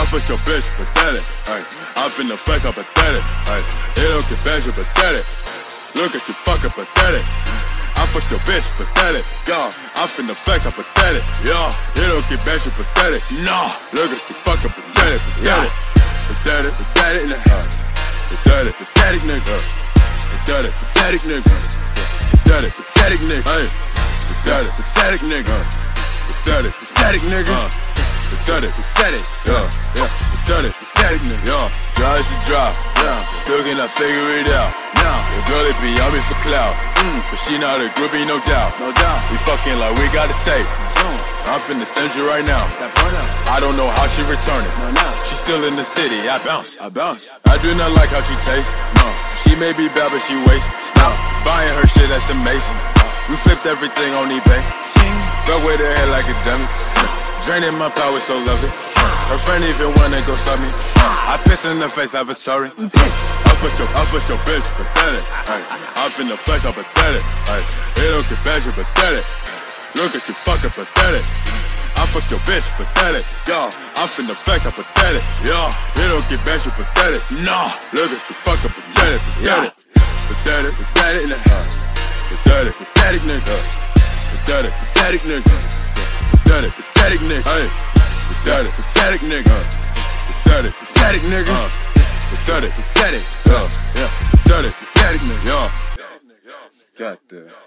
fucked your bitch, pathetic. Ay, I'm finna flex, I'm pathetic. Ay, it don't get better, pathetic. Look at you fucking pathetic. I fucked your bitch, pathetic. Yo, I'm finna flex, I'm pathetic. Yo, it don't get better, pathetic. No, look at you fucking pathetic, pathetic. Pathetic, pathetic nigga. Pathetic, pathetic nigga. Pathetic, pathetic nigga. Pathetic, pathetic nigga. Hey, pathetic, pathetic nigga. Pathetic, pathetic nigga. Pathetic, pathetic. Yeah, yeah. Pathetic, pathetic nigga. Yo, dry as a drop. Yeah, still cannot figure it out. Your girl it be on me for clout, but she not a groupie, no doubt. No doubt. We fucking like we got a tape. I'm finna send you right now. I don't know how she returning. She's still in the city. I bounce. I do not like how she tastes. No, she may be bad, but she waste. Stop buying her shit. That's amazing. We flipped everything on eBay. Fell with her head like a dummy. Draining my power, so lovely. Her friend even wanna go sub me. I piss in the face, lavatory. I fucked your bitch, pathetic. Ay, I'm finna flex, I'm pathetic. Ay, it don't get better, pathetic. Look at you fucking pathetic. I fucked your bitch, pathetic. Yo, I'm finna flex, I'm pathetic. Yo, it don't get better, pathetic. No, look at you fucking pathetic, pathetic. Pathetic, pathetic nigga. Pathetic, pathetic nigga. Pathetic, pathetic nigga. Pathetic, pathetic nigga. Hey, pathetic, pathetic nigga. Pathetic, pathetic nigga. Pathetic, pathetic. Yeah, pathetic, pathetic nigga. Got that.